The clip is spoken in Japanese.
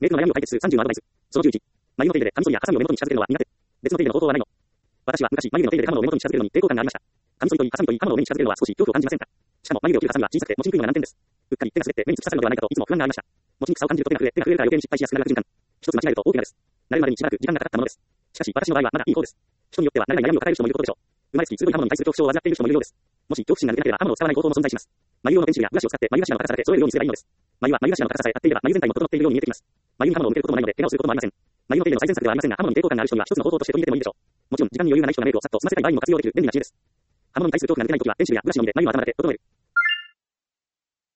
メイクの悩みを解決する30のアドバイス。その11。眉の手入れでカミソリやハサミを目元に近づけるのは苦手。別の手入れの方法はないの？私は昔、眉毛の手入れで刃物を目元に近づけるのに抵抗感がありました。カミソリといい、ハサミといい刃物を目に近づけるのは少し恐怖を感じませんか？しかも眉毛を切るハサミは小さくて持ちにくいのが難点です。うっかり手が滑って目に突き刺さるのではないかといつも不安がありました。持ちにくさを感じると手が震えるから余計に失敗しやすくなる悪循環。一つ間違えると大怪我です。慣れるまでにしばらく時間がかかったものです。しかし私の場合はまだいい方です。人によっては慣れない悩みを抱える人もいることでしょう。生まれつき鋭い刃物に対する恐怖症を患っている人もいるようです。もし恐怖心が抜けなければ刃物を使わない方法も存在します。眉用のペンシルやブラシを使って眉頭の高さで揃えるようにすればいいのです。眉は眉頭の高ささえ合っていれば眉全体も整っているように見えてきます。眉に刃物を向けることもないので怪我をすることもありません。眉の手入れの最善策ではありませんが刃物に抵抗感がある人には一つの方法として取り入れてもいいでしょう。もちろん時間に余裕がない人がメイクをさっと済ませたい場合にも活用できる便利な知恵です。刃物に対する恐怖が抜けないときはペンシルやブラシのみで眉を頭だけ整える。